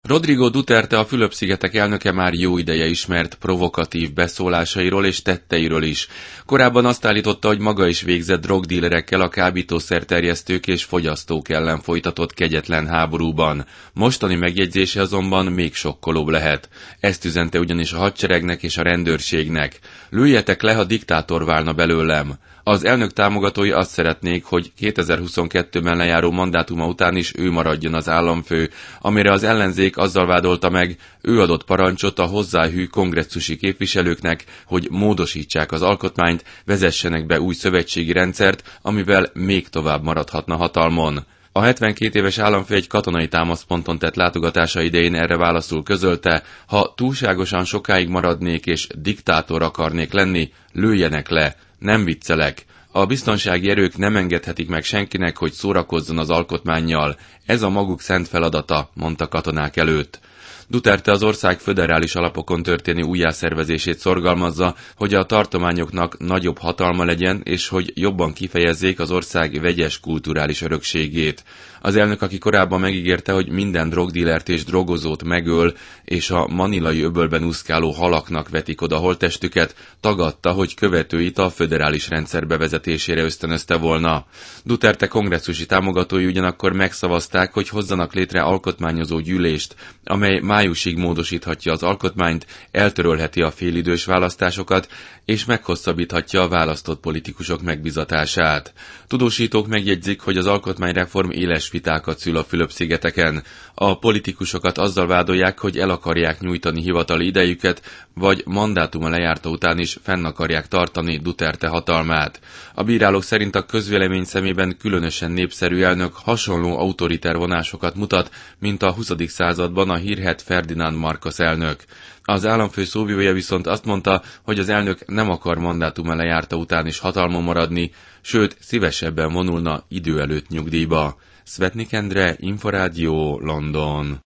Rodrigo Duterte, a Fülöp-szigetek elnöke már jó ideje ismert provokatív beszólásairól és tetteiről is. Korábban azt állította, hogy maga is végzett drogdílerekkel a kábítószerterjesztők és fogyasztók ellen folytatott kegyetlen háborúban. Mostani megjegyzése azonban még sokkolóbb lehet. Ezt üzente ugyanis a hadseregnek és a rendőrségnek. Lőjetek le, ha diktátor válna belőlem. Az elnök támogatói azt szeretnék, hogy 2022-ben lejáró mandátuma után is ő maradjon az államfő, amire az ellenzék azzal vádolta meg, ő adott parancsot a hozzáhű kongresszusi képviselőknek, hogy módosítsák az alkotmányt, vezessenek be új szövetségi rendszert, amivel még tovább maradhatna hatalmon. A 72 éves államfő egy katonai támaszponton tett látogatása idején erre válaszul közölte, ha túlságosan sokáig maradnék és diktátor akarnék lenni, lőjenek le. Nem viccelek. A biztonsági erők nem engedhetik meg senkinek, hogy szórakozzon az alkotmánnyal. Ez a maguk szent feladata, mondta katonák előtt. Duterte az ország föderális alapokon történő újjászervezését szorgalmazza, hogy a tartományoknak nagyobb hatalma legyen, és hogy jobban kifejezzék az ország vegyes kulturális örökségét. Az elnök, aki korábban megígérte, hogy minden drogdílert és drogozót megöl, és a manilai öbölben úszkáló halaknak vetik oda holttestüket, tagadta, hogy követőit a föderális rendszer bevezetésére ösztönözte volna. Duterte kongresszusi támogatói ugyanakkor megszavazták, hogy hozzanak létre alkotmányozó gyűlést, amely májusig módosíthatja az alkotmányt, eltörölheti a félidős választásokat, és meghosszabbíthatja a választott politikusok megbizatását. Tudósítók megjegyzik, hogy az alkotmányreform éles vitákat szül a Fülöp-szigeteken. A politikusokat azzal vádolják, hogy el akarják nyújtani hivatali idejüket, vagy mandátuma lejárta után is fenn akarják tartani Duterte hatalmát. A bírálók szerint a közvélemény szemében különösen népszerű elnök hasonló autoriter vonásokat mutat, mint a 20. században a hírhedt Ferdinand Marcos elnök. Az államfő szóvivője viszont azt mondta, hogy az elnök nem akar mandátuma lejárta után is hatalmon maradni, sőt, szívesebben vonulna idő előtt nyugdíjba. Svetnik Endre, Inforádió, London.